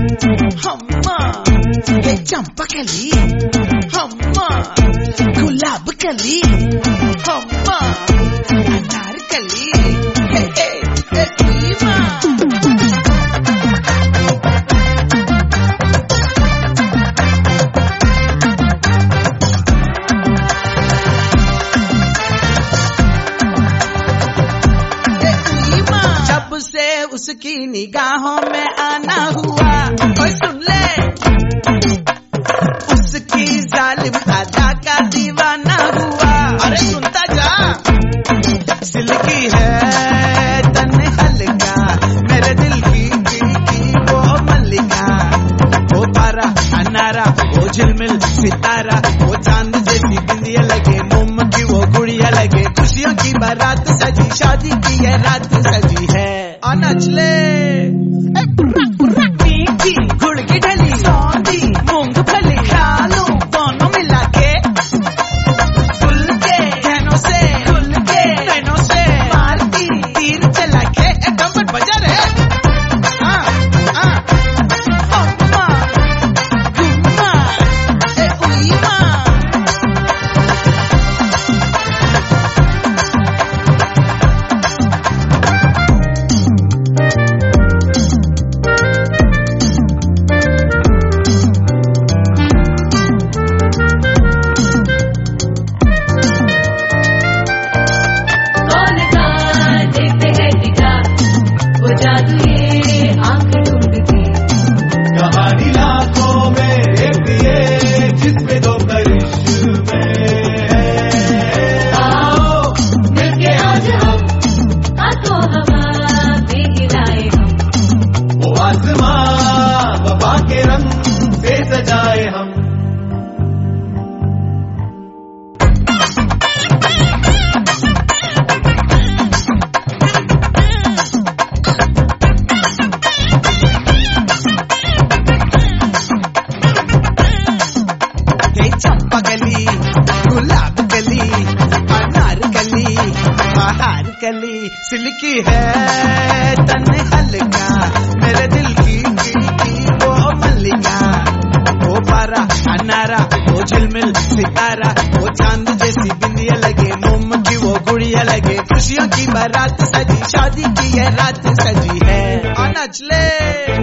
हम्मा ये चंपकली, हम्मा गुलाब कली, हम्मा अनारकली, हे हे रीमा। जब से उसकी निगाहों में आना हुआ, ओए सुन ले, उसकी जालिम अदा का दीवाना हुआ। अरे सुनता जा, सिल्की है तन हल्का, मेरे दिल की वो मल्लिका, वो पारा अनारा, वो झिलमिल सितारा, वो चांद जैसी बिंदिया लगे, मोम की वो गुड़िया लगे, खुशियों की बारात सजी, शादी की ये रात सजी है। नचले मीठी गुड़ की ढली, सौंधी मूंगफली, खालू दोनों मिला के, फुल के कहनों से खुल के नैनों से मारती तीर चला के, कमर बजा रे। अम्मा गुम्मा ए उईमा। कहानी लाखों में एक ये जिसमें दो करिश्मे आओ मिलके आज हम, हाथों हवा में गिराए हम, वो आसमां वफा के रंग से सजाए हम। चंपकली, गुलाब कली, अनारकली, बाहर कली, सिल्की है तन हल्का, मेरे दिल की वो मल्लिका, वो पारा अनारा, वो झिलमिल सितारा, वो चांद जैसी बिंदिया लगे, मोम की वो गुड़िया लगे, खुशियों की बारात सजी, शादी की ये रात सजी है। नचले